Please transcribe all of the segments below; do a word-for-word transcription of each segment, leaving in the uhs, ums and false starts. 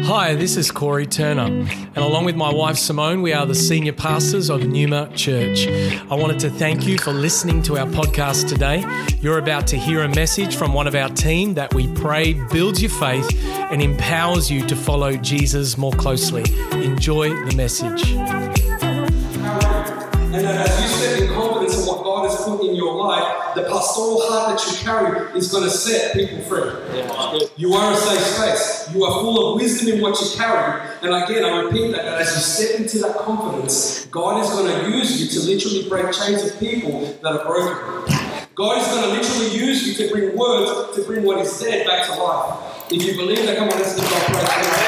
Hi, this is Corey Turner, and along with my wife Simone, we are the senior pastors of Numa Church. I wanted to thank you for listening to our podcast today. You're about to hear a message from one of our team that we pray builds your faith and empowers you to follow Jesus more closely. Enjoy the message. And as you step in confidence in what God has put in your life, the pastoral heart that you carry is going to set people free. Yeah. You are a safe space. You are full of wisdom in what you carry. And again, I repeat that, that as you step into that confidence, God is going to use you to literally break chains of people that are broken. God is going to literally use you to bring words, to bring what is dead back to life. If you believe that, come on, let's give God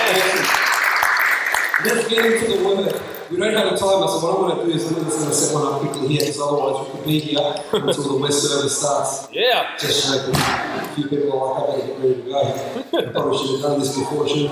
praise. Let's get into the word. We don't have a timer, so what I'm going to do is I'm just going to set one up quickly here, because otherwise we could be here until the West service starts. Yeah. Just shaking. A few people are like, I better get ready to go. I probably should have done this before, shouldn't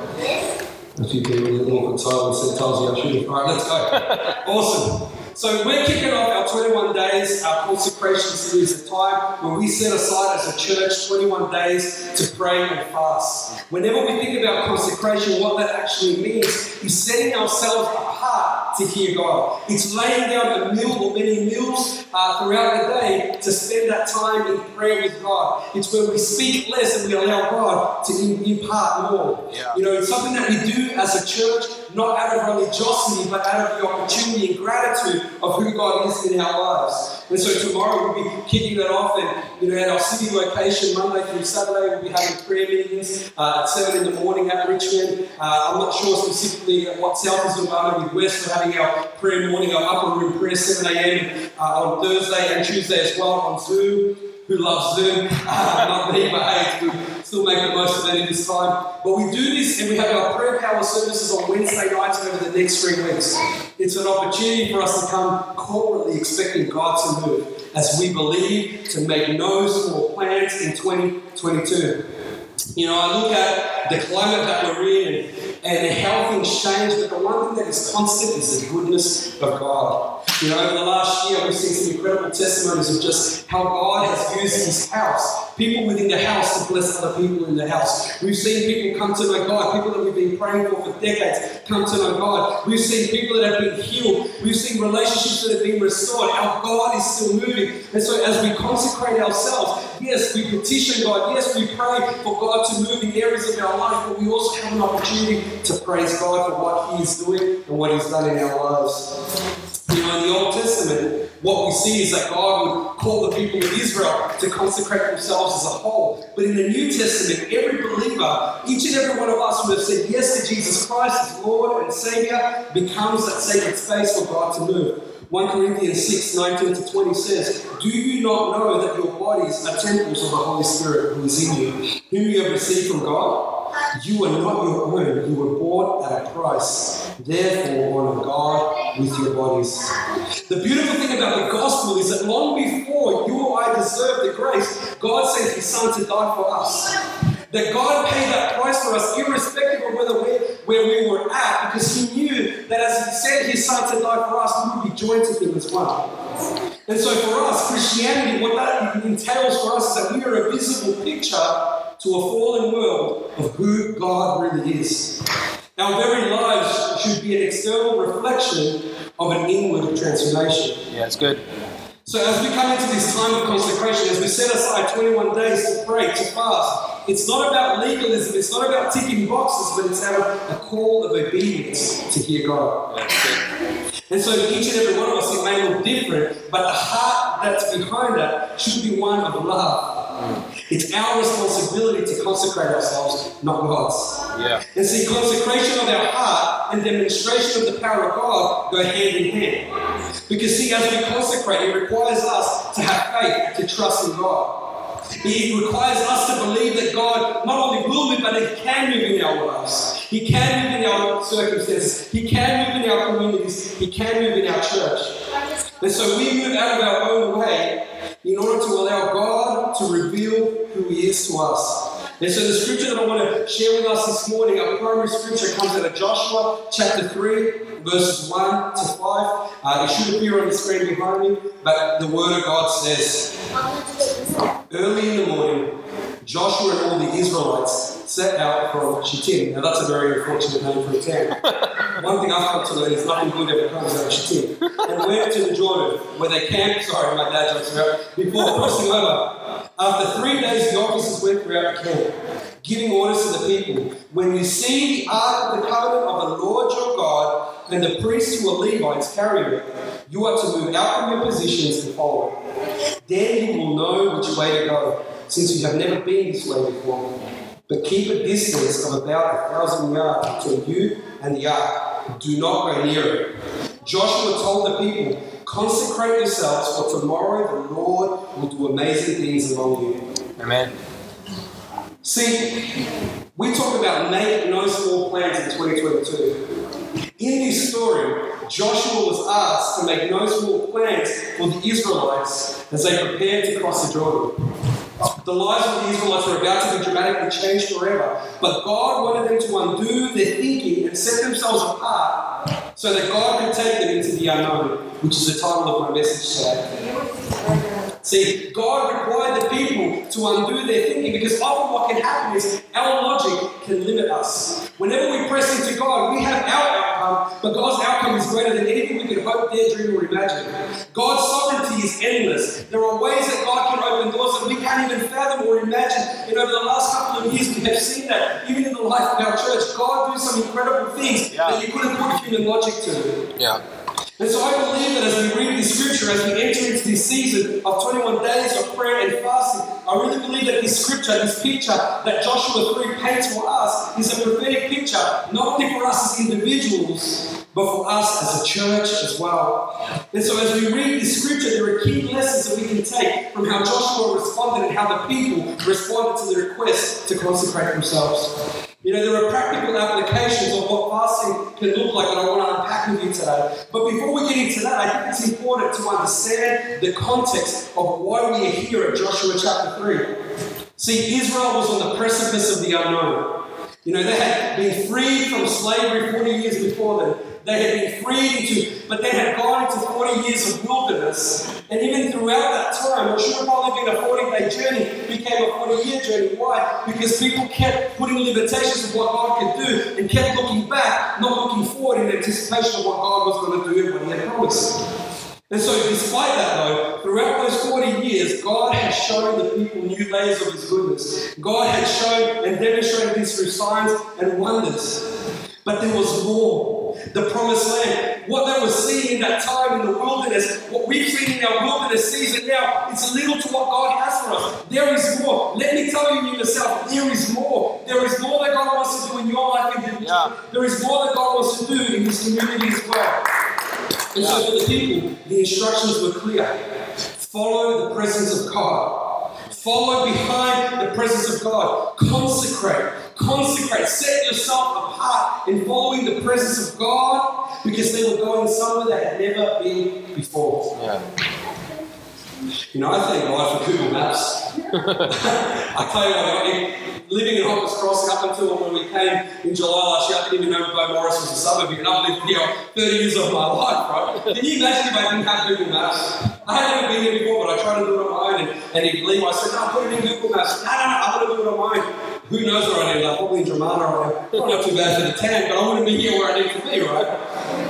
I? A few people in the awkward silence said, tells you I should have. All right, let's go. Awesome. So we're kicking off our twenty-one days, our consecration series, a time where we set aside as a church twenty-one days to pray and fast. Whenever we think about consecration, what that actually means is setting ourselves apart to hear God. It's laying down a meal or many meals uh, throughout the day to spend that time in prayer with God. It's where we speak less and we allow God to impart more. Yeah. You know, it's something that we do as a church, not out of religiosity, but out of the opportunity and gratitude of who God is in our lives. And so tomorrow we'll be kicking that off, and you know, at our city location, Monday through Saturday, we'll be having prayer meetings uh, at seven in the morning at Richmond. Uh, I'm not sure specifically what South is about with West. We're having our prayer morning, our upper room prayer, seven a.m. Uh, on Thursday and Tuesday as well on Zoom. Who loves Zoom? Uh, not me, but hey, we still make the most of it in this time. But we do this, and we have our prayer power services on Wednesday nights over the next three weeks. It's an opportunity for us to come corporately expecting God to move as we believe to make no small plans in twenty twenty-two. You know, I look at the climate that we're in and, and how things change, but the one thing that is constant is the goodness of God. You know, over the last year, we've seen some incredible testimonies of just how God has used His house, people within the house to bless other people in the house. We've seen people come to know God, people that we've been praying for for decades come to know God. We've seen people that have been healed. We've seen relationships that have been restored. Our God is still moving. And so as we consecrate ourselves, yes, we petition God. Yes, we pray for God to move in areas of our life, but we also have an opportunity to praise God for what He is doing and what He's done in our lives. You know, in the Old Testament, what we see is that God would call the people of Israel to consecrate themselves as a whole. But in the New Testament, every believer, each and every one of us who have said yes to Jesus Christ as Lord and Savior, becomes that sacred space for God to move. First Corinthians six, nineteen to twenty says, do you not know that your bodies are temples of the Holy Spirit who is in you, whom you have received from God? You are not your own, you were bought at a price. Therefore, honor God with your bodies. The beautiful thing about the gospel is that long before you or I deserve the grace, God sent His Son to die for us. That God paid that price for us, irrespective of whether we're, where we were at, because He knew that as He sent His Son to die for us, we would be joined to Him as well. And so for us, Christianity, what that entails for us is that we are a visible picture to a fallen world of who God really is. Our very lives should be an external reflection of an inward transformation. Yeah, that's good. So as we come into this time of consecration, as we set aside twenty-one days to pray, to fast, it's not about legalism, it's not about ticking boxes, but it's about a call of obedience to hear God. And so each and every one of us, it may look different, but the heart that's behind that should be one of love. It's our responsibility to consecrate ourselves, not God's. Yeah. And see, consecration of our heart and demonstration of the power of God go hand in hand. Because see, as we consecrate, it requires us to have faith, to trust in God. It requires us to believe that God not only will move, but He can move in our lives. He can move in our circumstances. He can move in our communities. He can move in our church. And so we move out of our own way in order to allow God to reveal who He is to us. And so the scripture that I want to share with us this morning, our primary scripture, comes out of Joshua chapter three, verses one to five. Uh, it should appear on the screen behind me, but the Word of God says, early in the morning, Joshua and all the Israelites set out from Shittim. Now that's a very unfortunate name for a town. One thing I've come to learn is nothing good ever comes out of Shittim. And went to the Jordan, where they camped, sorry, my dad jokes around, before crossing over. After three days, the officers went throughout the camp, giving orders to the people. When you see the ark of the covenant of the Lord your God, and the priests who are Levites carrying it, you are to move out from your positions and follow it. Then you will know which way to go, since you have never been this way before. But keep a distance of about a thousand yards between you and the ark. Do not go near it. Joshua told the people, consecrate yourselves, for tomorrow the Lord will do amazing things among you. Amen. See, we talk about make no small plans in twenty twenty-two. In this story, Joshua was asked to make no small plans for the Israelites as they prepared to cross the Jordan. The lives of the Israelites were about to be dramatically changed forever, but God wanted them to undo their thinking and set themselves apart so that God could take them into the unknown, which is the title of my message today. See, God required the people to undo their thinking because often what can happen is our logic can limit us. Whenever we press into God, we have our outcome, but God's outcome is greater than anything we could hope, dare, dream, or imagine. God's sovereignty is endless. There are ways that God can open doors that we can't even fathom or imagine. And over the last couple of years, we have seen that even in the life of our church, God do some incredible things yeah. that you couldn't put human logic to. Yeah. And so I believe that as we read this scripture, as we enter into this season of twenty-one days of prayer and fasting, I really believe that this scripture, this picture that Joshua three paints for us is a prophetic picture, not only for us as individuals, but for us as a church as well. And so as we read this scripture, there are key lessons that we can take from how Joshua responded and how the people responded to the request to consecrate themselves. You know, there are practical applications of what fasting can look like that I want to unpack with you today. But before we get into that, I think it's important to understand the context of why we are here at Joshua chapter three. See, Israel was on the precipice of the unknown. You know, they had been freed from slavery forty years before then. They had been freed into, but they had gone into forty years of wilderness. And even throughout that time, what should have probably been a forty-day journey became a forty-year journey. Why? Because people kept putting limitations of what God could do and kept looking back, not looking forward in anticipation of what God was going to do and what He had promised. And so despite that though, throughout those forty years, God had shown the people new layers of His goodness. God had shown and demonstrated this through signs and wonders. But there was more. The promised land, what they were seeing in that time in the wilderness, what we've seen in our wilderness season now, it's little to what God has for us. There is more. Let me tell you yourself, there is more. There is more that God wants to do in your life individually. Yeah. There is more that God wants to do in this community as well. And yeah. so for the people, the instructions were clear. Follow the presence of God. Follow behind the presence of God. Consecrate. Consecrate. Set yourself apart in following the presence of God because they were going somewhere they had never been before. Yeah. You know, I thank God for Google Maps. I tell you what, I, living in Hoppers Crossing up until when we came in July last year, I didn't even know Bow Morris was a suburb here, and I've lived here thirty years of my life, right? Can you imagine if I didn't have Google Maps? I had never been here before, but I tried to do it on my own, and, and if Levi said, no, put it in Google Maps. No, no, no, I want to do it on my own. Who knows where I ended up? Probably in Dramana or probably not too bad for the tan, but I want to be here where I need to be, right?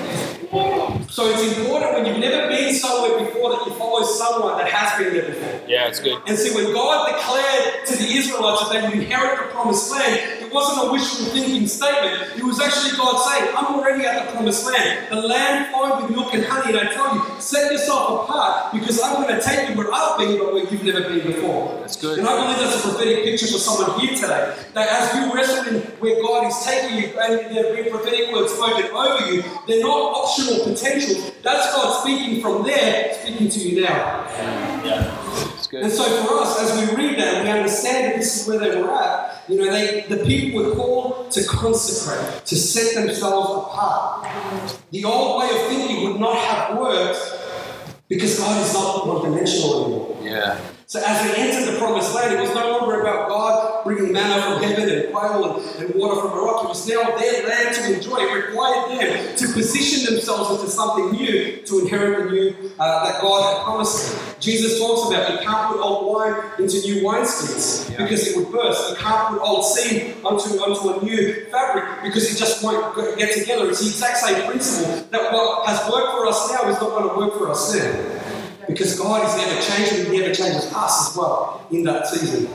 So it's important when you've never been somewhere before that you follow someone that has been there before. Yeah, it's good. And see, when God declared to the Israelites that they would inherit the promised land, it wasn't a wishful thinking statement. It was actually God saying, I'm already at the promised land. The land flowing with milk and honey. And I tell you, set yourself apart because I'm going to take you where I've been but where you've never been before. That's good. And I believe that's a prophetic picture for someone here today. That as you wrestle in where God is taking you and there have been prophetic words spoken over you, they're not optional potential. That's God speaking from there, speaking to you now. Yeah. That's good. And so for us, as we read that and we understand that this is where they were at, you know, they the people were called to consecrate, to set themselves apart. The old way of thinking would not have worked because God is not one-dimensional anymore. Yeah. So as they entered the promised land, it was no longer about God bringing manna from heaven and quail and, and water from a rock. It was now their land to enjoy. It required them to position themselves into something new, to inherit the new uh, that God had promised them. Jesus talks about you can't put old wine into new wineskins yeah. because it would burst. You can't put old seed onto, onto a new fabric because it just won't get together. It's the exact same principle that what has worked for us now is not going to work for us then. Because God is never changing, He never changes us as well in that season.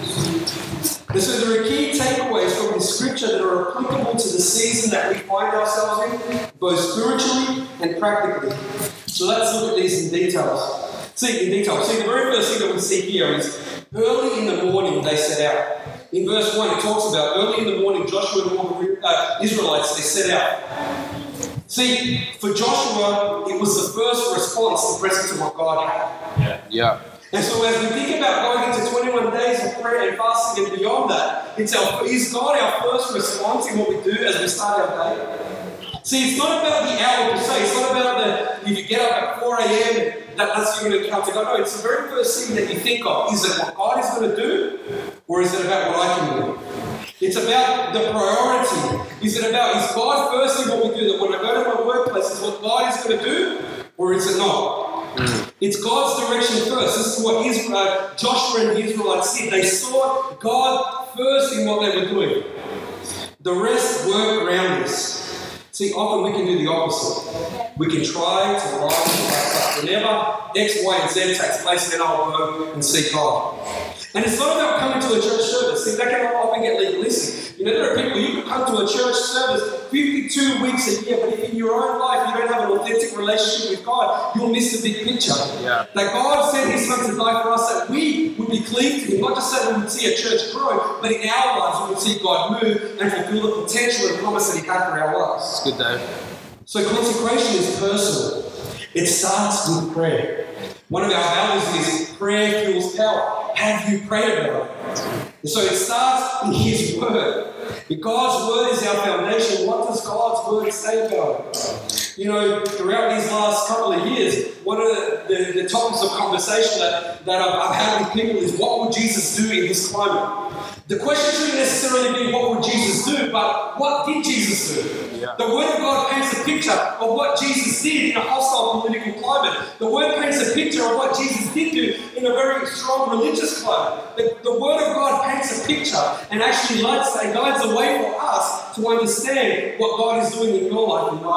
And so there are key takeaways from the scripture that are applicable to the season that we find ourselves in, both spiritually and practically. So let's look at these in details. See, in detail. See, the very first thing that we see here is early in the morning they set out. In verse one, it talks about early in the morning, Joshua and all the uh, Israelites, they set out. See, for Joshua, it was the first response to present to what God had. Yeah. Yeah. And so as we think about going into twenty-one days of prayer and fasting and beyond that, it's our, is God our first response in what we do as we start our day? See, it's not about the hour per se. It's not about the, if you get up at four a.m. and that, that's you're going to come to God. No, it's the very first thing that you think of. Is it what God is going to do? Or is it about what I can do? It's about the priority. Is it about, is God first in what we do? That when I go to my workplace, is what God is going to do? Or is it not? Mm. It's God's direction first. This is what Israel, Joshua and the Israelites did. They sought God first in what they were doing. The rest work around this. See, often we can do the opposite. We can try to line us up. Whenever X, Y, and Z takes place, then I'll go and seek God. And it's not about coming to a church service. See, that can often get legalistic. You know, there are people, you can come to a church service fifty-two weeks a year, but if in your own life you don't have an authentic relationship with God, you'll miss the big picture. Yeah. That God sent His Son to die for us, that we would be cleaved to Him, not just that we would see a church grow, but in our lives we would see God move and fulfill the potential and promise that He had for our lives. It's good though. So consecration is personal. It starts with prayer. One of our values is prayer fuels power. Have you prayed about it? And so it starts in His Word. If God's Word is our foundation, what does God's Word say about it? You know, throughout these last couple of years, one of the, the, the topics of conversation that, that I've, I've had with people is, what would Jesus do in this climate? The question shouldn't necessarily be what would Jesus do, but what did Jesus do? Yeah. The Word of God paints a picture of what Jesus did in a hostile political climate. The Word paints a picture of what Jesus did do in a very strong religious climate. The, the Word of God paints a picture and actually lights and guides a way for us to understand what God is doing in your life and my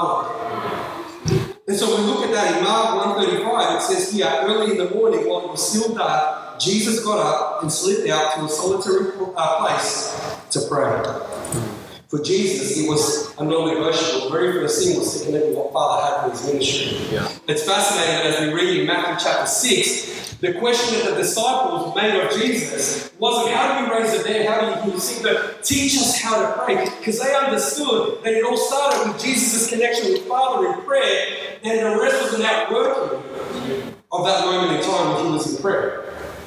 life. And so we look at that in Mark one thirty-five. It says here, early in the morning, while it was still dark, Jesus got up and slipped out to a solitary uh, place to pray. For Jesus, it was a non-negotiable. The very first thing was to connect with what Father had for His ministry. Yeah. It's fascinating that as we read in Matthew chapter six, the question that the disciples made of Jesus wasn't, how do you raise the dead, how do you heal the sick, but teach us how to pray. Because they understood that it all started with Jesus' connection with Father in prayer, and the rest was an outworking of that moment in time when He was in prayer.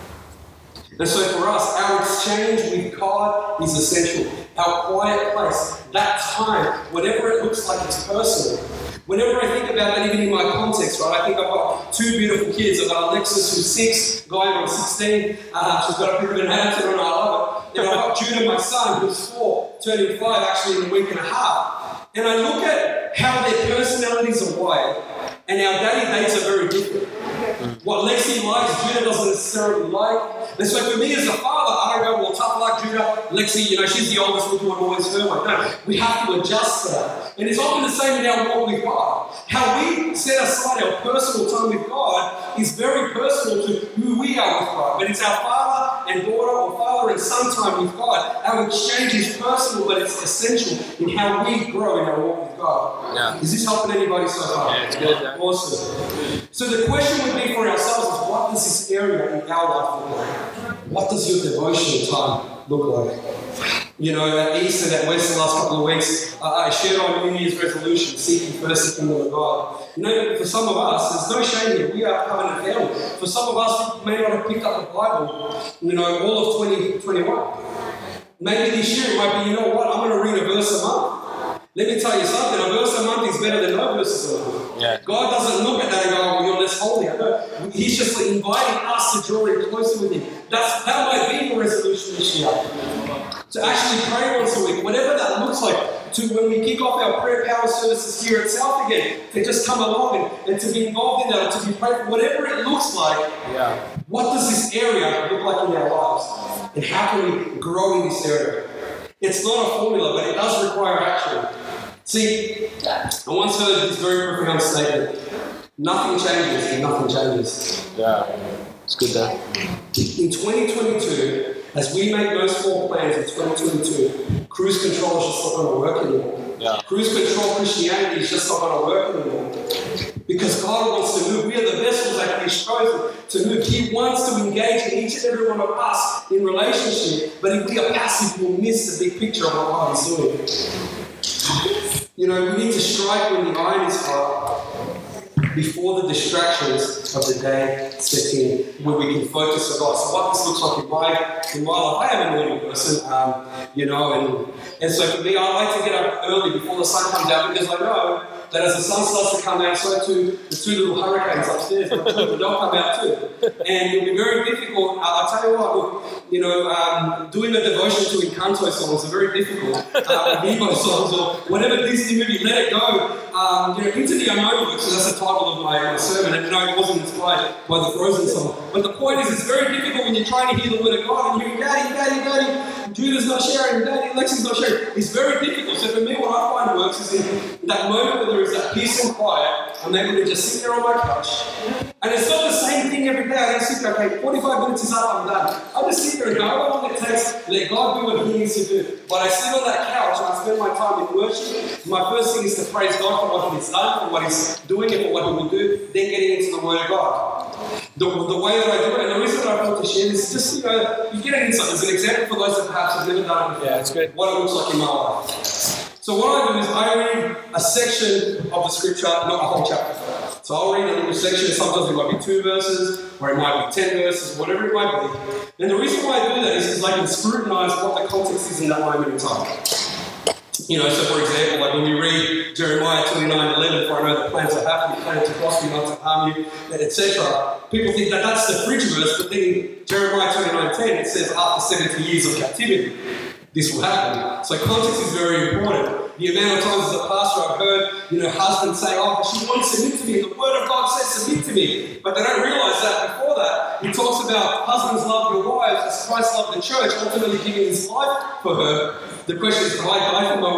And so for us, our exchange with God is essential. Our quiet place, that time, whatever it looks like, it's personal. Whenever I think about that, even in my context, right, I think I've got two beautiful kids. I've got Alexis, who's six, going on sixteen. Uh, she's got a bit of an attitude on her, I love it. And I've got Judah, my son, who's four, turning five actually in a week and a half. And I look at how their personalities are wired, and our daddy dates are very different. What Lexi likes, Judah doesn't necessarily like. And so for me as a father, I don't go, well, tough luck, Judah. Lexi, you know, she's the oldest, we'll do it always her way. No, we have to adjust to that. And it's often the same in our walk with God. How we set aside our personal time with God is very personal to who we are with God. But it's our father and daughter or father and son time with God. Our exchange is personal, but it's essential in how we grow in our walk with God. Yeah. Is this helping anybody so far? Yeah, it's good. Yeah. Awesome. So the question would be for ourselves is, what does this area in our life look like? What does your devotional time look like? You know, at Easter, at West, the last couple of weeks, uh, I shared on New Year's resolution, seeking first the kingdom of God. You know, for some of us, there's no shame here. We are covenant family. For some of us, we may not have picked up the Bible, you know, all of twenty twenty-one. Maybe this year it might be, you know what, I'm going to read a verse a month. Let me tell you something, a verse a month is better than no verses a month. Yeah. God doesn't look at that and go, oh, you're less holy. No, He's just inviting us to draw in closer with Him. That's, that might be your resolution this year. To actually pray once a week, whatever that looks like. To when we kick off our prayer power services here at South again, to just come along and, and to be involved in that, to be prayed for, whatever it looks like. Yeah. What does this area look like in our lives? And how can we grow in this area? It's not a formula, but it does require action. See, I once heard this very profound statement. Nothing changes and nothing changes. Yeah, it's good though. In twenty twenty-two, as we make those four plans in twenty twenty-two, cruise control is just not going to work anymore. Yeah. Cruise control Christianity is just not going to work anymore. Because God wants to move. We are the vessels that He's chosen to move. He wants to engage in each and every one of us in relationship. But if we are passive, we'll miss the big picture of what God is doing. You know, we need to strike when the iron is hot before the distractions of the day set in, where we can focus on God. So what this looks like in my, in my life, I am a morning person, um, you know, and, and so for me, I like to get up early before the sun comes out, because I know that as the sun starts to come out, so too, the two little hurricanes upstairs, they'll come out too. And it'll be very difficult. I'll tell you what, look, you know, um, doing a devotion to Encanto songs are very difficult. Uh, Vivo songs or whatever Disney movie, let it go. Um, you know, Into the Unknown Works, so that's the title of my, my sermon, and no, it wasn't inspired by the Frozen song. But the point is, it's very difficult when you're trying to hear the word of God and you're Daddy, Daddy, Daddy, Judah's not sharing, Daddy, Lexi's not sharing. It's very difficult. So for me, what I find works is in that moment where there is that peace and quiet, I'm able to just sit there on my couch. And it's not the same thing every day. I don't sit there, okay, forty-five minutes is up, I'm done. I just sit there and go, how long it takes, let God do what He needs to do. But I sit on that couch and I spend my time in worship. My first thing is to praise God for what He's done, for what He's doing, and for what He will do, then getting into the Word of God. The, the way that I do it, and the reason I want to share this is just, you know, you get an insight. There's an example for those that perhaps have never done it before. Yeah, it's good. What it looks like in my life. So what I do is I read a section of the scripture, not a whole chapter. So I'll read a little section. Sometimes it might be two verses, or it might be ten verses, whatever it might be. And the reason why I do that is because I can scrutinize what the context is in that moment in time. You know, so for example, like when we read Jeremiah twenty-nine eleven, for I know the plans I have for you, plans to prosper you, not to harm you, et cetera. People think that that's the fringe verse, but then in Jeremiah twenty-nine ten, it says after seventy years of captivity, this will happen. So context is very important. The amount of times as a pastor I've heard, you know, husbands say, oh, but she won't submit to me. The word of God says submit to me. But they don't realize that before that, He talks about husbands love your wives as Christ loved the church, ultimately giving His life for her. The question is, do I die for my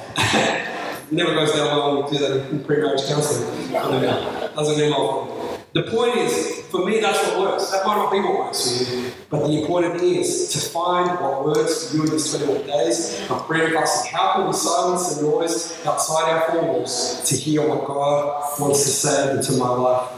wife? It never goes down well when we do that in pre-marriage counselling. Doesn't end well for me. The point is, for me, that's what works. That might not be what works for you. But the important thing is to find what works for you in these twenty-one days of prayer and fasting. How can we silence the noise outside our four walls to hear what God wants to say into my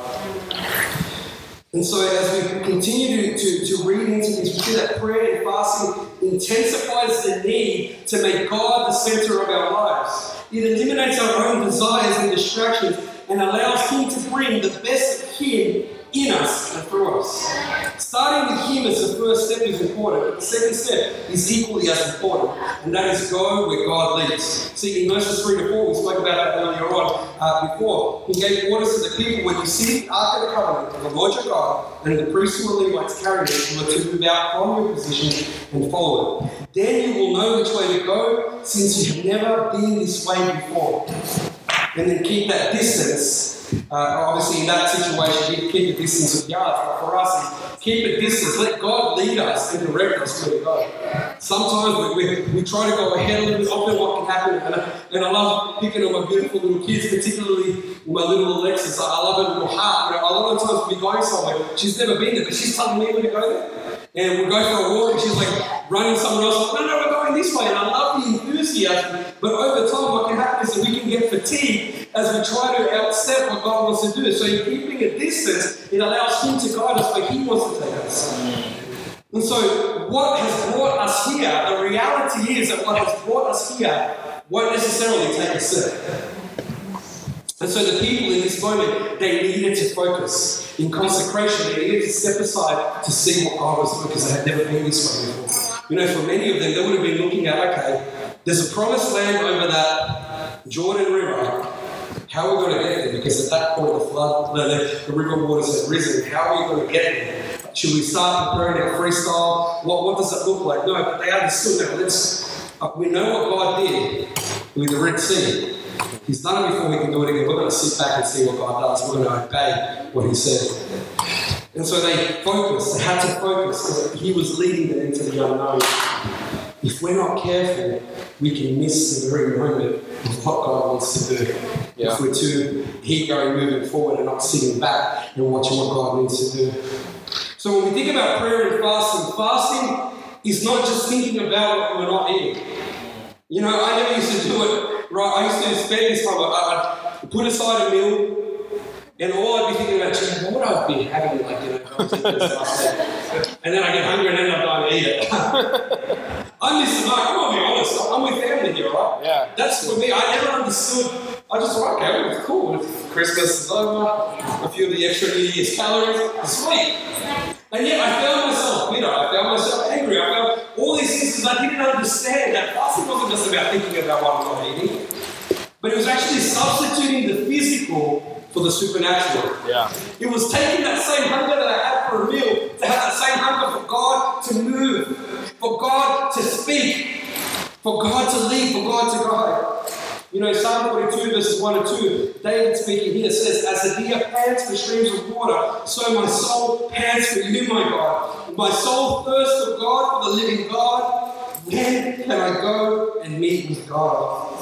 life? And so as we continue to, to, to read into this, we see that prayer and fasting intensifies the need to make God the center of our lives. It eliminates our own desires and distractions and allows Him to bring the best of Him in us and through us. Starting with Him as the first step is important, but the second step is equally as important, and that is go where God leads. See, in verses three to four, we spoke about that earlier on uh, before. He gave orders to the people, when you see the Ark of the Covenant of the Lord your God, and the priests who are Levites carrying it, you are to move out from your position and follow it. Then you will know which way to go, since you have never been this way before. And then keep that distance. Uh, obviously, in that situation, keep a distance of yards. But for us, keep a distance. Let God lead us and direct us where to go. Sometimes we, we, we try to go ahead a little bit, often what can happen. And I, and I love picking on my beautiful little kids, particularly my little Alexis. I love her little heart. You know, a lot of times we're going somewhere. She's never been there, but she's telling me where to go there. And we'll go for a walk, and she's like running somewhere else. Like, no, no, we're going this way. And I love the enthusiasm. But over time, what can happen is that we can get fatigued as we try to outstep what God wants to do. So in keeping a distance, it allows Him to guide us where He wants to take us. And so what has brought us here, the reality is that what has brought us here won't necessarily take us there. And so the people in this moment, they needed to focus. In consecration, they needed to step aside to see what God was doing, because they had never been this way before. You know, for many of them, they would have been looking at, okay, there's a promised land over that Jordan River. How are we going to get there? Because at that point, the flood, the, the river waters had risen. How are we going to get there? Should we start preparing our freestyle? What, what does it look like? No, but they understood that. Let's, uh, we know what God did with the Red Sea. He's done it before, we can do it again. We're going to sit back and see what God does. We're going to obey what He said. And so they focused. They had to focus because He was leading them into the unknown. If we're not careful, we can miss the very moment of what God wants to do. Yeah. If we're too eager moving forward and not sitting back and watching what God needs to do. So when we think about prayer and fasting, fasting is not just thinking about what we're not eating. You know, I never used to do it, right? I used to spend this time, I, I'd put aside a meal, and all I'd be thinking about, gee, what would I be having, like, you know, and then I get hungry and end up going to eat it. I miss the mark. I'm going to be honest. I'm with family here, right? Yeah. That's for me. I never understood. I just thought, okay, it's cool. Christmas is over. A few of the extra New Year's calories. Sweet. And yet I found myself bitter. I found myself angry. I found all these things because I didn't understand that fasting wasn't just about thinking about what I'm not eating, but it was actually substituting the physical for the supernatural. Yeah. It was taking that same hunger that I had for a meal to have that same hunger for God to move, for God to speak, for God to lead, for God to guide. You know, Psalm forty-two, verses one and two, David speaking here says, as the deer pants for streams of water, so my soul pants for you, my God. My soul thirsts for God, for the living God. When can I go and meet with God?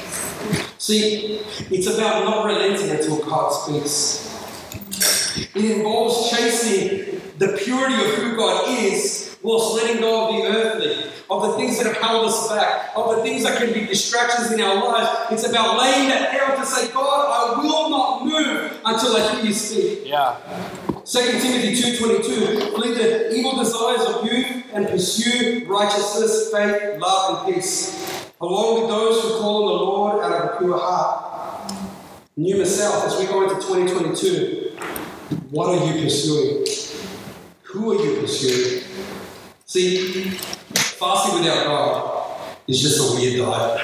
See, it's about not relenting until God speaks. It involves chasing the purity of who God is whilst letting go of the earthly, of the things that have held us back, of the things that can be distractions in our lives. It's about laying that down to say, God, I will not move until I hear you speak. Yeah. Second Timothy two twenty-two, flee the evil desires of youth and pursue righteousness, faith, love, and peace, along with those who call on the Lord out of a pure heart. Numa South, as we go into twenty twenty-two, what are you pursuing? Who are you pursuing? See, fasting without God is just a weird diet.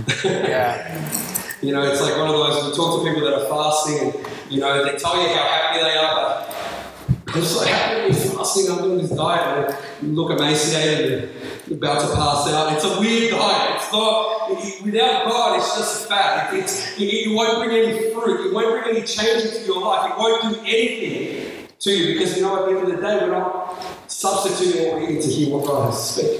Yeah. You know, it's like one of those, we talk to people that are fasting and, you know, they tell you how happy they are, but I'm so happy with fasting, I'm doing this diet, and you look emaciated and about to pass out. It's a weird diet. It's not, it, without God, it's just fat. It, it's, it, it won't bring any fruit. It won't bring any change into your life. It won't do anything to you because, you know, at the end of the day, we're not substituting what we need to hear what God has to speak.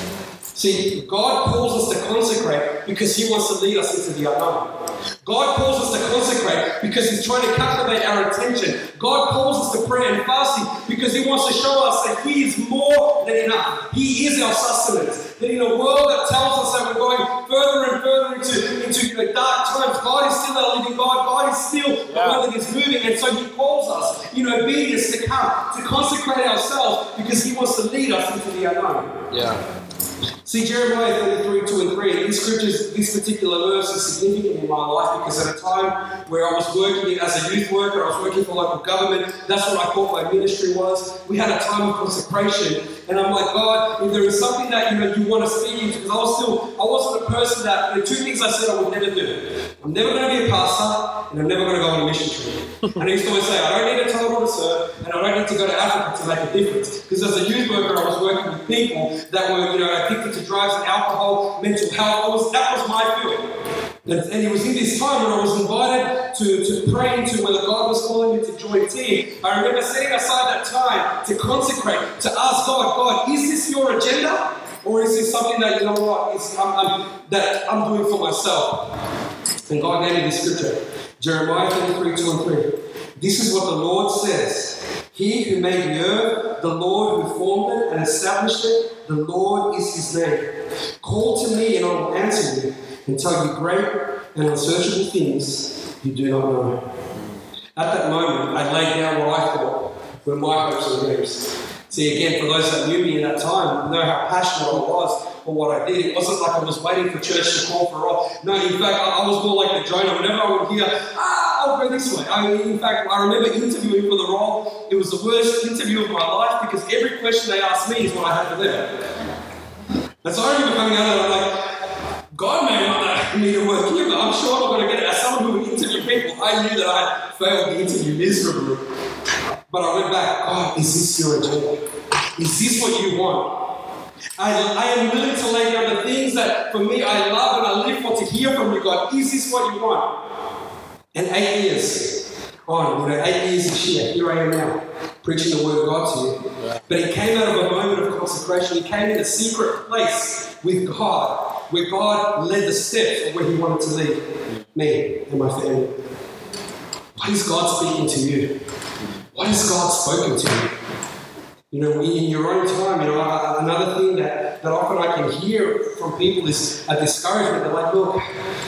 See, God calls us to consecrate because He wants to lead us into the unknown. God calls us to consecrate because He's trying to captivate our attention. God calls us to prayer and fasting because He wants to show us that He is more than enough. He is our sustenance. That in a world that tells us that we're going further and further into, into you know, dark times, God is still our living God. God is still yeah. the one that is moving. And so He calls us in obedience to come, to consecrate ourselves because He wants to lead us into the unknown. Yeah. See, Jeremiah thirty-three, two and three, these scriptures, this particular verse is significant in my life because at a time where I was working as a youth worker, I was working for local government, that's what I thought my ministry was. We had a time of consecration, and I'm like, God, if there is something that you know you want to speak into, because I was still, I wasn't a person that, the two things I said I would never do. I'm never going to be a pastor, and I'm never going to go on a mission trip. And I used to always say, I don't need a title to serve, and I don't need to go to Africa to make a difference. Because as a youth worker, I was working with people that were, you know, addicted to drugs and alcohol, mental health. I was, that was my field. And, and it was in this time when I was invited to, to pray into whether God was calling me to join team. I remember setting aside that time to consecrate, to ask God, God, is this your agenda? Or is this something that, you know what, is, I'm, I'm, that I'm doing for myself? And God gave me this scripture, Jeremiah thirty-three, two and three. This is what the Lord says. He who made the earth, the Lord who formed it and established it, the Lord is His name. Call to me and I will answer you and tell you great and unsearchable things you do not know. At that moment, I laid down what I thought were my hopes and dreams. See, again, for those that knew me in that time, know how passionate I was for what I did. It wasn't like I was waiting for church to call for a role. No, in fact, I was more like the Jonah. Whenever I would hear, ah, I'll go this way. I mean, in fact, I remember interviewing for the role. It was the worst interview of my life because every question they asked me is what I had for them. And so I remember coming out and I'm like, God may want that. me to work here, but I'm sure I'm not going to get it. As someone who would interview people, I knew that I failed the interview miserably. But I went back, God, is this your agenda? Is this what you want? I, I am willing to lay down the things that for me I love and I live for to hear from you, God. Is this what you want? And eight years on, you know, eight years this year, here I am now, preaching the word of God to you. Yeah. But it came out of a moment of consecration. It came in a secret place with God, where God led the steps of where He wanted to lead me and my family. What is God speaking to you? What has God spoken to you? You know, in your own time, you know, another thing that, that often I can hear from people is a discouragement. They're like, look,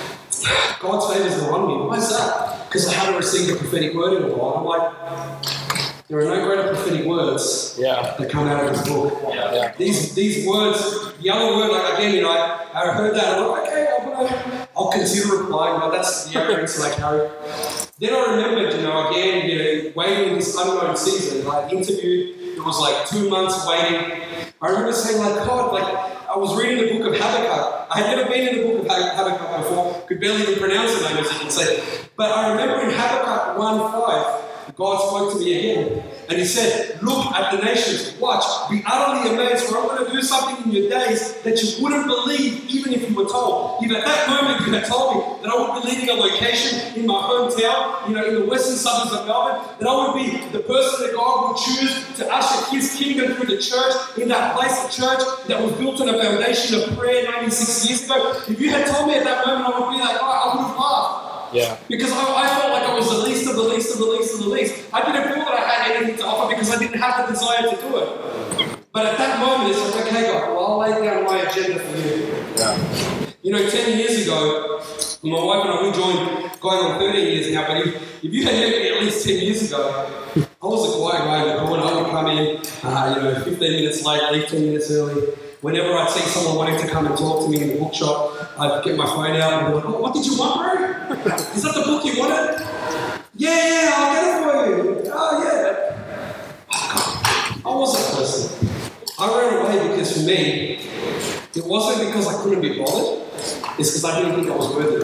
God's favour's not on me. Why is that? Because I haven't received a prophetic word in a while. I'm like, there are no greater prophetic words yeah. that come out of this book. Yeah. Yeah. These these words, the other word, like again, you know, I, I heard that and I'm like, okay, I'll, I'll consider replying, but that's the arrogance that I carry. Then I remembered, you know, again, you know, waiting in this unknown season. I interviewed. It was like two months waiting. I remember saying, like, God, like, I was reading the book of Habakkuk. I had never been in the book of Habakkuk before, could barely even pronounce the name, as you can see. But I remember in Habakkuk one five, God spoke to me again. And He said, look at the nations, watch, be utterly amazed, for I'm going to do something in your days that you wouldn't believe even if you were told. If at that moment you had told me that I would be leading a location in my hometown, you know, in the western suburbs of Melbourne, that I would be the person that God would choose to usher His kingdom through the church, in that place of church that was built on a foundation of prayer ninety-six years ago. If you had told me at that moment I would be that guy, I would have laughed. Yeah. Because I, I felt like I was the least of the least of the least of the least. I didn't feel that I had anything to offer because I didn't have the desire to do it. But at that moment, it's like, okay, God, well, I'll lay down my agenda for you. Yeah. You know, ten years ago, my wife and I, we joined, going on thirteen years now, but if, if you had met me at least ten years ago, I was a quiet guy in the corner. I would come in, uh, you know, fifteen minutes late, leave ten minutes early. Whenever I'd see someone wanting to come and talk to me in the bookshop, I'd get my phone out and be like, oh, what did you want, bro? Is that the book you wanted? Yeah, yeah, I'll get it for you. Oh, yeah. Oh, I wasn't a person. I ran away because for me, it wasn't because I couldn't be bothered. It's because I didn't think I was worth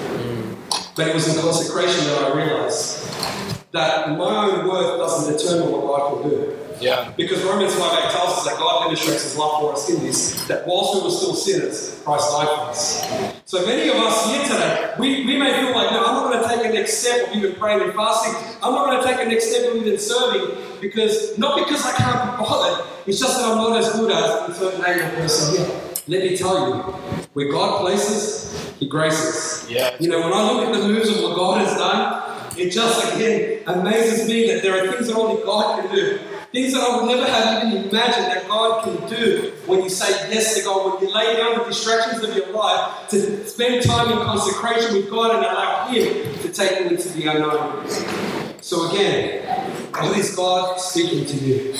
it. But it was in consecration that I realized that my own worth doesn't determine what God can do. Yeah. Because Romans five eight tells us that God demonstrates His love for us in this, that whilst we were still sinners, Christ died for us. So many of us here today, we, we may feel like, no, I'm not going to take a next step of even praying and fasting. I'm not going to take a next step of even serving, because not because I can't be bothered, it's just that I'm not as good as a certain area of person here. Let me tell you, where God places, He graces. Yeah. You know, when I look at the moves of what God has done, it just again amazes me that there are things that only God can do. Things that I would never have even imagined that God can do when you say yes to God, when you lay down the distractions of your life to spend time in consecration with God and allow Him to take you into the unknown. So again, what is God speaking to you?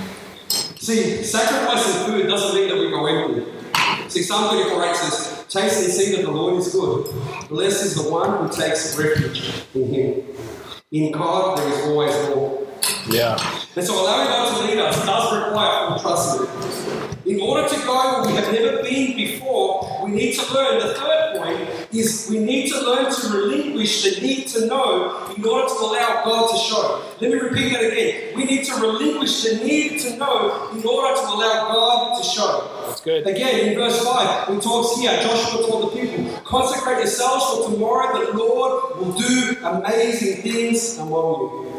See, sacrificing food doesn't mean that we go empty. See, Psalm thirty-four eight says, taste and see that the Lord is good. Blessed is the one who takes refuge in Him. In God, there is always more. Yeah. And so allowing God to lead us does require full trust in Him. In order to go where we have never been before, we need to learn. The third point is we need to learn to relinquish the need to know in order to allow God to show. Let me repeat that again. We need to relinquish the need to know in order to allow God to show. That's good. Again, in verse five, we talks here, Joshua told the people, consecrate yourselves for tomorrow the Lord will do amazing things among you.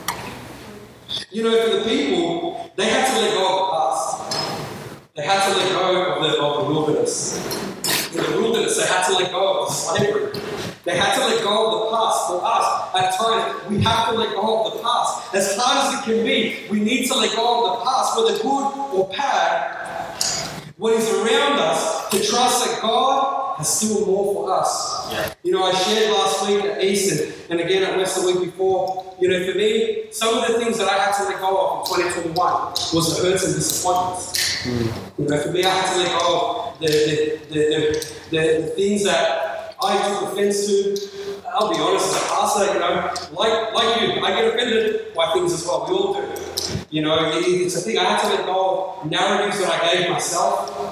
You know, for the people, they had to let go of the past. They had to let go of the, of the wilderness. In the wilderness, they had to let go of the slavery. They had to let go of the past. For us, at times, we have to let go of the past. As hard as it can be, we need to let go of the past, whether good or bad. What is around us, to trust that God has still more for us. Yeah. You know, I shared last week at Eastern, and again at West the week before, you know, for me, some of the things that I had to let go of in twenty twenty-one was the hurts and disappointments. Mm. You know, for me, I had to let go of the, the, the, the, the, the things that I took offense to. I'll be honest, as a pastor, you know, like, like you, I get offended by things as well. We all do. You know, it, it's a thing. I had to let go of narratives that I gave myself.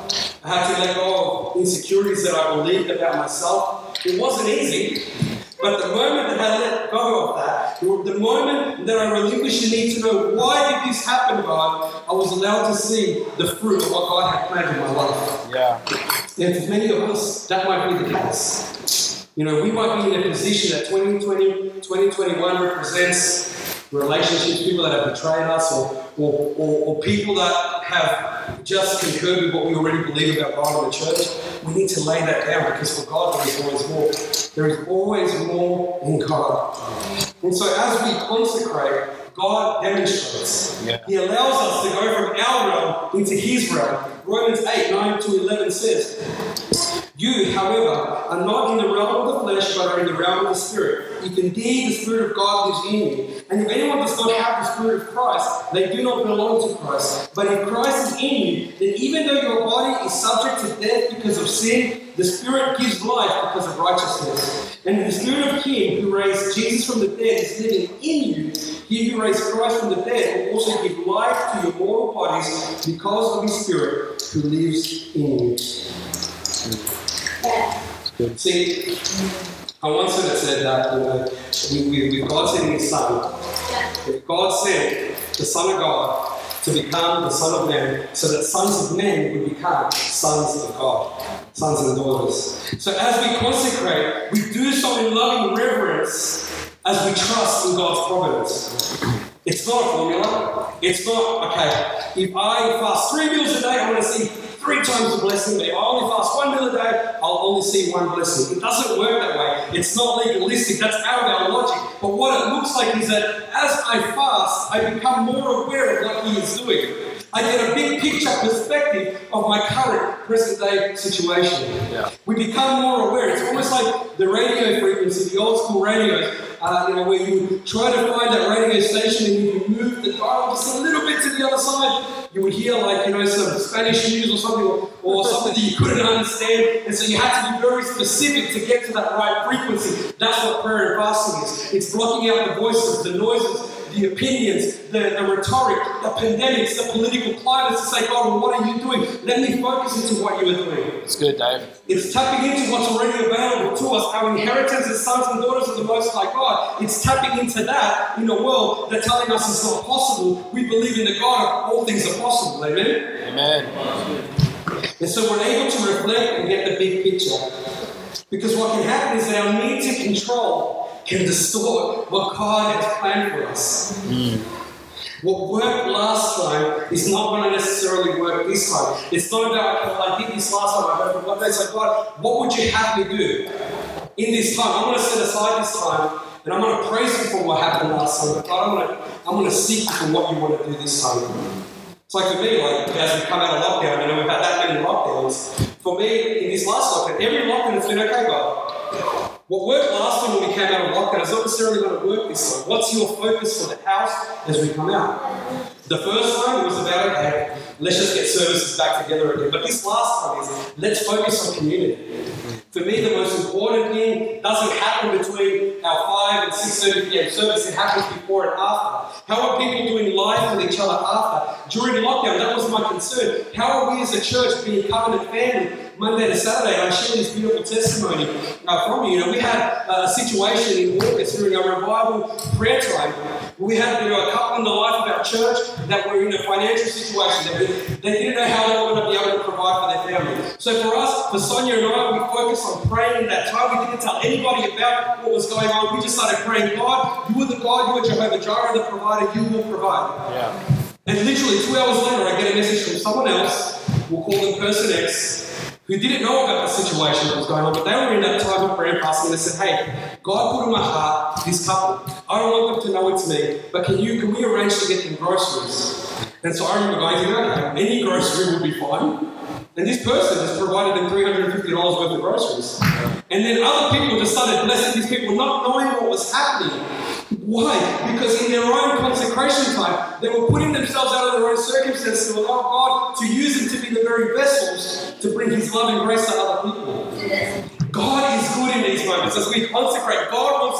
I had to let go of insecurities that I believed about myself. It wasn't easy, but the moment that I let go of that, the moment that I relinquished the need to know why did this happen, God, I was allowed to see the fruit of what God had planned in my life. Yeah. And for many of us, that might be the case. You know, we might be in a position that twenty twenty, twenty twenty-one represents relationships, people that have betrayed us, or, or, or, or people that have just concurred with what we already believe about God and the church. We need to lay that down, because for God there is always more. There is always more in God. And so as we consecrate, God demonstrates. Yeah. He allows us to go from our realm into His realm. Romans eight, nine to eleven says, "You, however, are not in the realm of the flesh, but are in the realm of the Spirit. If indeed the Spirit of God lives in you. And if anyone does not have the Spirit of Christ, they do not belong to Christ. But if Christ is in you, then even though your body is subject to death because of sin, the Spirit gives life because of righteousness. And if the Spirit of Him who raised Jesus from the dead is living in you, He who raised Christ from the dead will also give life to your mortal bodies because of His Spirit who lives in you." See, I once heard it said that, you know, with, with God sending His Son, God sent the Son of God to become the Son of Man, so that sons of men would become sons of God, sons and daughters. So as we consecrate, we do so in loving reverence as we trust in God's providence. It's not a formula. It's not, okay, if I fast three meals a day, I want to see three times the blessing. If I only fast one meal a day, I'll only see one blessing. It doesn't work that way. It's not legalistic. That's out of our logic. But what it looks like is that as I fast, I become more aware of what He is doing. I get a big picture perspective of my current present day situation. Yeah. We become more aware. It's almost like the radio frequency, the old school radios, uh, you know, where you try to find that radio station and you move the dial just a little bit to the other side. You would hear, like, you know, some Spanish news or something, or, or something that you couldn't understand, and so you had to be very specific to get to that right frequency. That's what prayer and fasting is. It's blocking out the voices, the noises, the opinions, the, the rhetoric, the pandemics, the political climates, to say, God, well, what are you doing? Let me focus into what you are doing. It's good, Dave. It's tapping into what's already available to us, our inheritance as sons and daughters of the Most High God. It's tapping into that in a world that's telling us it's not possible. We believe in the God of all things are possible. Amen? Amen. And so we're able to reflect and get the big picture. Because what can happen is that our need to control can distort what God has planned for us. Mm. What worked last time is not going to necessarily work this time. It's not about, okay, well, I did this last time, I heard from God. It's like, God, what would you have me do in this time? I'm going to set aside this time, and I'm going to praise you for what happened last time. But God, I'm going to, I'm going to seek for what you want to do this time. It's like for me, like as we come out of lockdown, you know, we've had that many lockdowns. For me, in this last lockdown, every lockdown has been okay, God. What worked last time when we came out of lockdown is not necessarily going to work this time. What's your focus for the house as we come out? The first time it was about, okay, let's just get services back together again. But this last time is, let's focus on community. For me, the most important thing doesn't happen between our five and six thirty p.m. service. It happens before and after. How are people doing life with each other after? During lockdown, that was my concern. How are we as a church being covenant family Monday to Saturday? And I share this beautiful testimony uh, from you. You know, we had uh, a situation in August during our revival prayer time. We had, you know, a couple in the life of our church that were in a financial situation that we, they didn't know how they were going to be able to provide for their family. So for us, for Sonia and I, we focused on praying in that time. We didn't tell anybody about what was going on. We just started praying, God, you are the God, you are Jehovah Jireh, the provider, you will provide. Yeah. And literally two hours later, I get a message from someone else, we'll call them person X, who didn't know about the situation that was going on, but they were in that time of prayer and fasting. They said, hey, God put in my heart this couple. I don't want them to know it's me, but can you, can we arrange to get them groceries? And so I remember going to that, okay, any grocery would be fine. And this person has provided them three hundred fifty dollars worth of groceries. And then other people just started blessing these people, not knowing what was happening. Why? Because in their own consecration time, they were putting themselves out of their own circumstances to allow God to use them to be the very vessels to bring His love and grace to other people. God is good in these moments. As we consecrate, God wants to use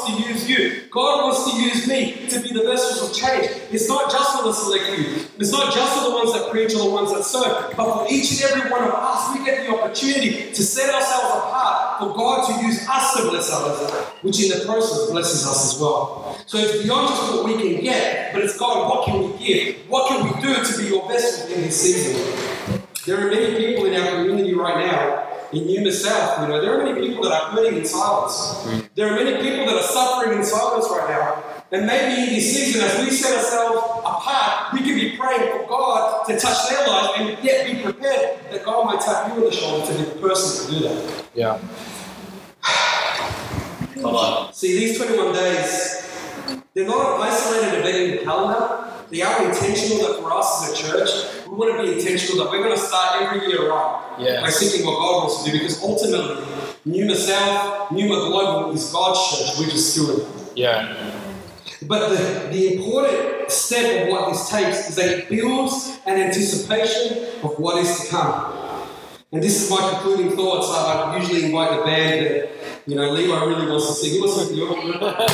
use you. God wants to use me to be the vessels of change. It's not just for the select few. It's not just for the ones that preach or the ones that serve. But for each and every one of us, we get the opportunity to set ourselves apart for God to use us to bless others, which in the process blesses us as well. So it's beyond just what we can get, but it's God, what can we give? What can we do to be your vessels in this season? There are many people in our community right now, in Numa South, you know, there are many people that are hurting in silence. There are many people that are suffering in silence right now. And maybe in this season, as we set ourselves apart, we can be praying for God to touch their life and yet be prepared that God might tap you on the shoulder to be the person to do that. Yeah. Come on. See, these twenty-one days, they're not an isolated event in the calendar. They are intentional that for us as a church, we want to be intentional that we're going to start every year right yes. by seeking what God wants to do, because ultimately, Numa South, Numa Global is God's church. We're just stewarding. Yeah. But the, the important step of what this takes is that it builds an anticipation of what is to come. And this is my concluding thoughts. I, I usually invite the band that, you know, Levi really wants to sing. He wants to sing your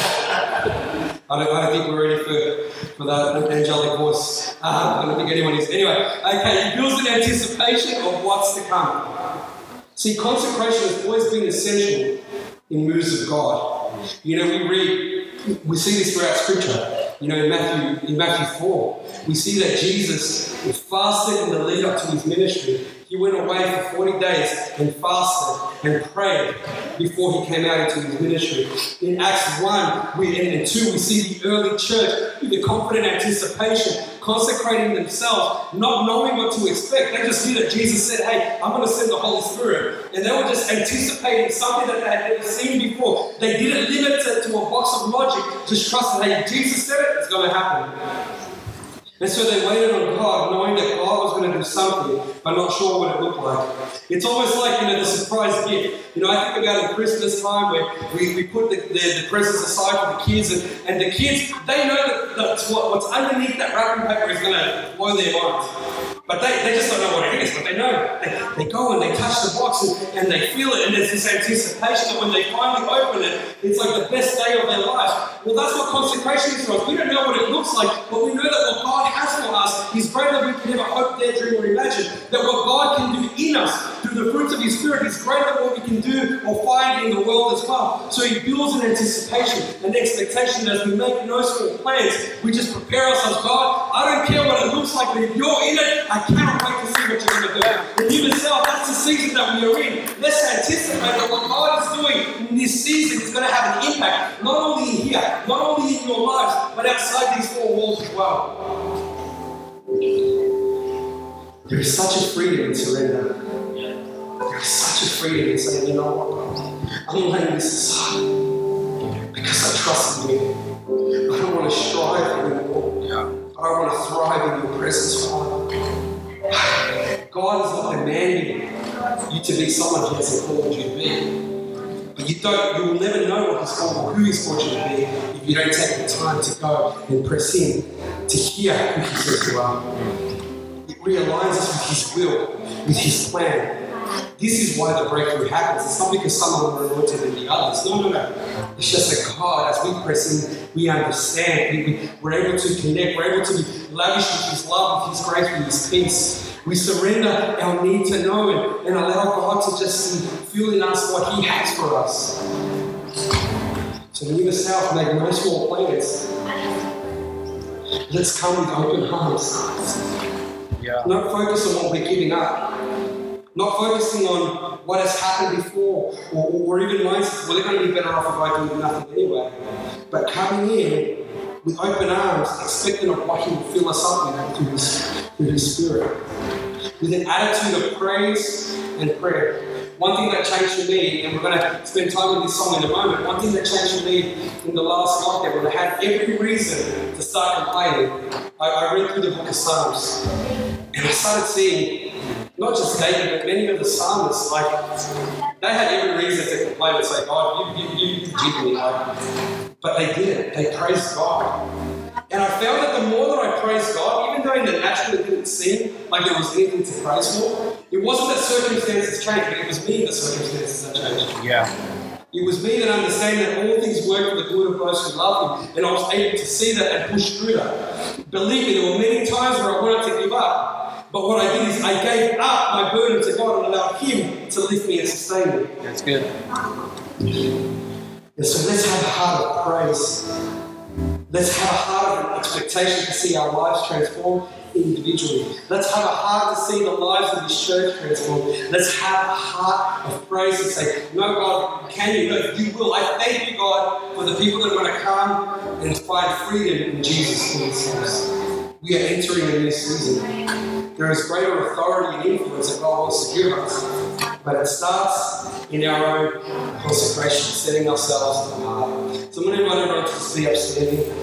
I don't, I don't think we're ready for, for that angelic voice. Um, I don't think anyone is. Anyway, okay, it builds an anticipation of what's to come. See, consecration has always been essential in moves of God. You know, we read, we see this throughout Scripture. You know, in Matthew, in Matthew four, we see that Jesus fasted in the lead up to his ministry. He went away for forty days and fasted and prayed before he came out into his ministry. In Acts one we, and two, we see the early church with a confident anticipation, consecrating themselves, not knowing what to expect. They just knew that Jesus said, hey, I'm going to send the Holy Spirit. And they were just anticipating something that they had never seen before. They didn't limit it to a box of logic, just trusted, hey, Jesus said it, it's going to happen. And so they waited on God, knowing that God was going to do something, but not sure what it looked like. It's almost like, you know, the surprise gift. You know, I think about in Christmas time where we, we put the, the, the presents aside for the kids, and, and the kids, they know that that's what, what's underneath that wrapping paper is going to blow their minds. But they, they just don't know what it is, but they know. They, they go and they touch the box and, and they feel it, and there's this anticipation that when they finally open it, it's like the best day of their life. Well, that's what consecration is for us. We don't know what it looks like, but we know that what God has for us is greater than we can ever hope, dare, dream, or imagine. That what God can do in us through the fruits of His Spirit is greater than what we can do or find in the world as well. So He builds an anticipation, an expectation that as we make no small plans, we just prepare ourselves. God, I don't care what it looks like, but if you're in it, I cannot wait to see what you're going to do. And you yourself, that's the season that we are in. Let's anticipate that what God is doing in this season is going to have an impact, not only in here, not only in your lives, but outside these four walls as well. There is such a freedom in surrender. There is such a freedom in saying, you know what, I'm laying this aside because I trust in you. I don't want to strive anymore. I don't want to thrive in your presence, Father. God is not demanding you to be someone He hasn't called you to be. But you don't, you will never know what He's called or who He's called you to be if you don't take the time to go and press in to hear who He says you are. It realigns us with His will, with His plan. This is why the breakthrough happens. It's not because some are more anointed than the others. No, no, no. It's just that God, as we press in, we understand. We, we, we're able to connect. We're able to be lavish with His love, with His grace, with His peace. We surrender our need to know and, and allow God to just feel in us what He has for us. So in the South, make no small plans. Let's come with open arms. Yeah. Not focus on what we're giving up. Not focusing on what has happened before, or, or even mindsets. Well, they're going to be better off if I do nothing anyway. But coming in with open arms, expecting of what He will fill us up with through His, through His Spirit. With an attitude of praise and prayer. One thing that changed for me, and we're going to spend time with this song in a moment, one thing that changed for me in the last lockdown, when I had every reason to start complaining, I, I read through the book of Psalms. And I started seeing not just David, but many of the psalmists, like, they had every reason to complain and say, God, you, you, you, you jig me. Like, but they didn't. They praised God. And I found that the more that I praised God, even though in the natural it didn't seem like there was anything to praise for, it wasn't that circumstances changed, but it was me the circumstances that changed. Yeah. It was me that understood that all things work for the good of those who love Him, and I was able to see that and push through that. Believe me, there were many times where I wanted to give up, but what I did is I gave up my burden to God and allowed Him to lift me and sustain me. That's good. And so let's have a heart of praise. Let's have a heart of expectation to see our lives transformed individually. Let's have a heart to see the lives of this church transformed. Let's have a heart of praise and say, no, God, can you? No, you will. I thank you, God, for the people that are going to come and find freedom in Jesus in this house. We are entering a new season. There is greater authority and influence that God wants to give us. But it starts in our own consecration, setting ourselves apart. So I'm going to invite everyone to just be upstanding.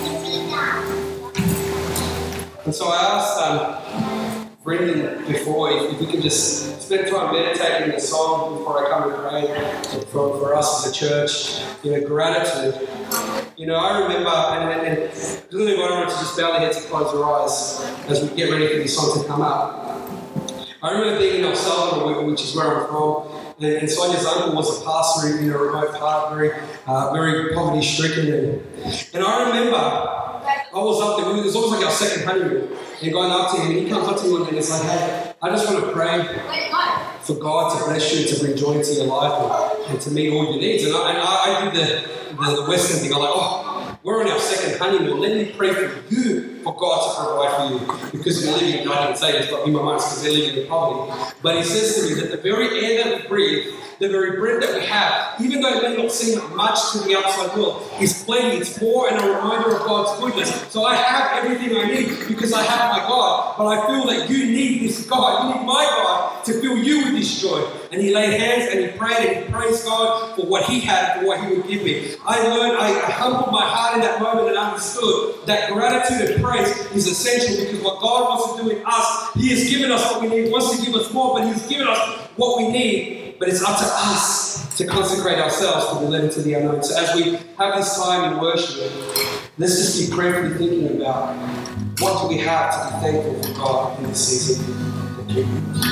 And so I asked um, Brendan before if, if we could just spend time meditating the song before I come and pray for, for us as a church, you know, gratitude. You know, I remember, and, and, and really want to just bow their heads and close their eyes as we get ready for this song to come up. I remember being in El Salvador, which is where I'm from, and, and Sonia's uncle was a pastor in a remote part, very, uh, very poverty-stricken. And, and I remember I was up there, it was almost like our second honeymoon, and going up to him, and he comes up to me one day and it's like, hey, I just want to pray for God to bless you, to bring joy into your life, and, and to meet all your needs. And I, and I, I did the, the, the Western thing. I'm like, oh, we're on our second honeymoon. Let me pray for you, for God to provide for you. Because we're living in, I didn't say this, but in my mind, because they're living in poverty. But he says to me that the very air that we breathe, the very breath that we have, even though it may not seem much to the outside world, is plenty. It's more and a reminder of God's goodness. So I have everything I need because I have my God. But I feel that you need this God. You need my God to fill you with this joy. And he laid hands and he prayed and he praised God for what he had, for what he would give me. I learned, I, I humbled my heart in that moment and understood that gratitude and praise is essential because what God wants to do in us, he has given us what we need, wants to give us more, but he's given us what we need. But it's up to us to consecrate ourselves to be led into the unknown. So as we have this time in worship, let's just be prayerfully thinking about what do we have to be thankful for God in this season. Thank you.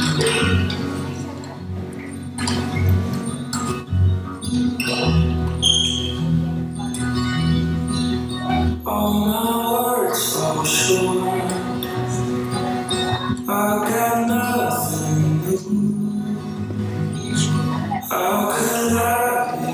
All my words fall short. I got nothing new. How could I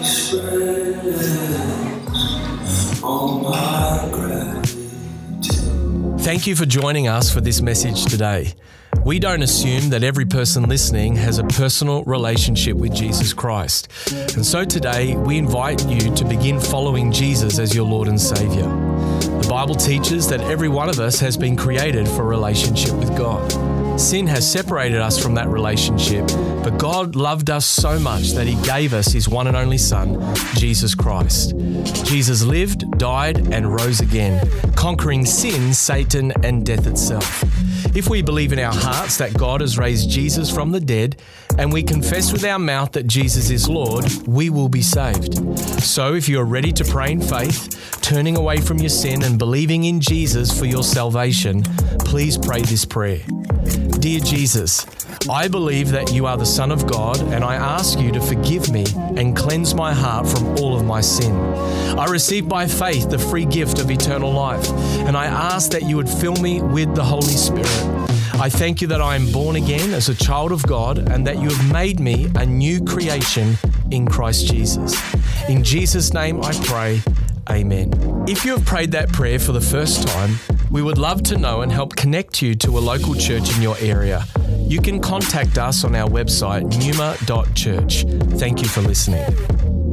express all my gratitude? Thank you for joining us for this message today. We don't assume that every person listening has a personal relationship with Jesus Christ. And so today, we invite you to begin following Jesus as your Lord and Savior. The Bible teaches that every one of us has been created for a relationship with God. Sin has separated us from that relationship, but God loved us so much that he gave us his one and only Son, Jesus Christ. Jesus lived, died, and rose again, conquering sin, Satan, and death itself. If we believe in our hearts that God has raised Jesus from the dead, and we confess with our mouth that Jesus is Lord, we will be saved. So if you are ready to pray in faith, turning away from your sin and believing in Jesus for your salvation, please pray this prayer. Dear Jesus, I believe that you are the Son of God, and I ask you to forgive me and cleanse my heart from all of my sin. I receive by faith the free gift of eternal life, and I ask that you would fill me with the Holy Spirit. I thank you that I am born again as a child of God and that you have made me a new creation in Christ Jesus. In Jesus' name I pray, amen. If you have prayed that prayer for the first time, we would love to know and help connect you to a local church in your area. You can contact us on our website, numa dot church. Thank you for listening.